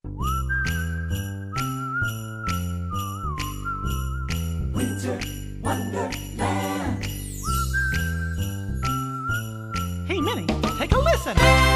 Winter Wonderland. Hey, Minnie, take a listen.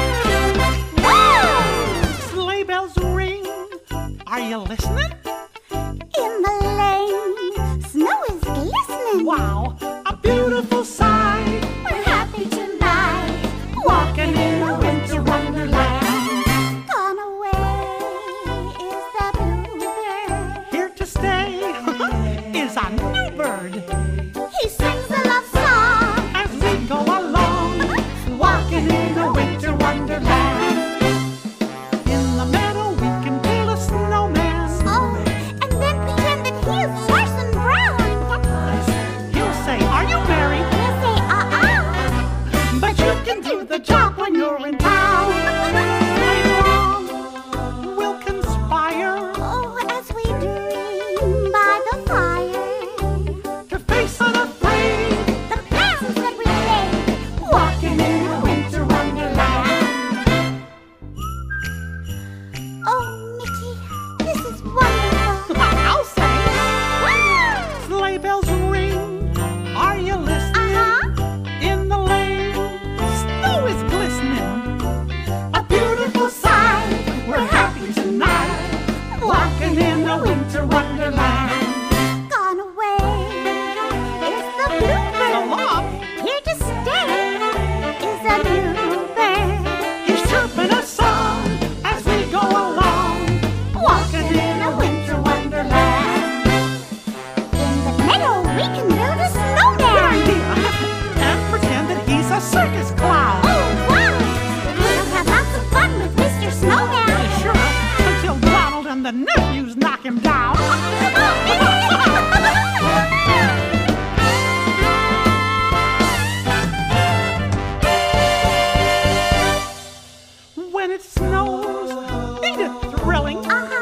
Whoa! Sleigh bells ring. Are you listening? In the lane, snow is glistening. Wow, a beautiful sight. We're happy tonight, Walking in a winter wonderland. gone away is the bluebird. Here to stay is a new bird. He sings a love song As we go along, walking in a winter wonderland. In the meadow we can build a snowman. Oh, and then pretend that he is Parson Brown. He'll say, "Are you married?" He'll say, uh-uh. But you can do the job when you're in town. Later on, we'll conspire Oh, as we dream by the fire, to face unafraid, the plans that we made, walking in a winter wonderland. Oh, Mickey, this is wonderful. I'll say, Woo! sleigh bells ring. Are you listening? Uh-huh. In the lane, snow is glistening. A beautiful sight. We're happy tonight, walking in a winter wonderland. Gone away is the bluebird. So long. Here to stay is a new bird. He's chirping a song as we go along, walking in a winter wonderland. In the meadow we can build a Good snowman. idea. And pretend that he's a circus clown. Oh, wow! We'll have lots of fun with Mr. Snowman. Sure, until Donald and the nephews knock him down. When it snows, ain't it thrilling? Uh-huh.